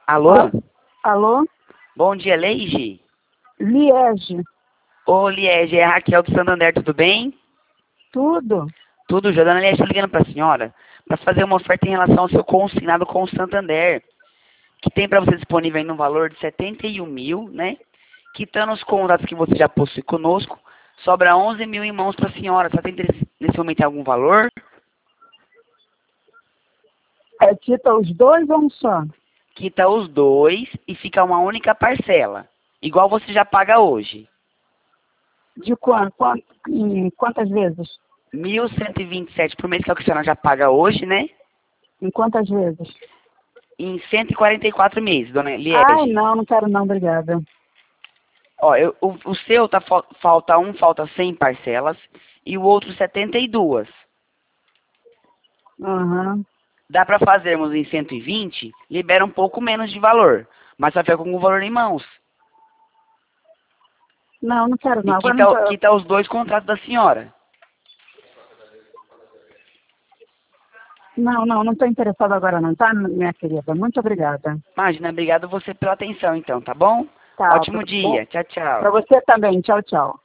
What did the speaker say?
Alô? Alô? Bom dia, Leige. Liege. Ô, Liege, é a Raquel do Santander, tudo bem? Tudo? Tudo, Jordana Liege, estou ligando para a senhora para fazer uma oferta em relação ao seu consignado com o Santander, que tem para você disponível aí no valor de 71 mil, né? Quitando os contratos que você já possui conosco, sobra 11 mil em mãos para a senhora. Só tem interesse nesse momento em algum valor? Quita os dois ou um só? Quita os dois e fica uma única parcela, igual você já paga hoje. De quanto? Em quantas vezes? 1.127 por mês, que é o que a senhora já paga hoje, né? Em quantas vezes? Em 144 meses, dona Ai, Liege. não quero não, obrigada. Ó, o seu tá, falta 100 parcelas e o outro 72. Aham. Dá para fazermos em 120, libera um pouco menos de valor, mas só fica com o valor em mãos. Não quero E não. Agora não tô... quita os dois contratos da senhora. Não estou interessada agora não, tá, minha querida? Muito obrigada. Imagina, obrigado você pela atenção então, tá bom? Tá, Ótimo bom. dia, tchau, tchau. Para você também. Tchau, tchau.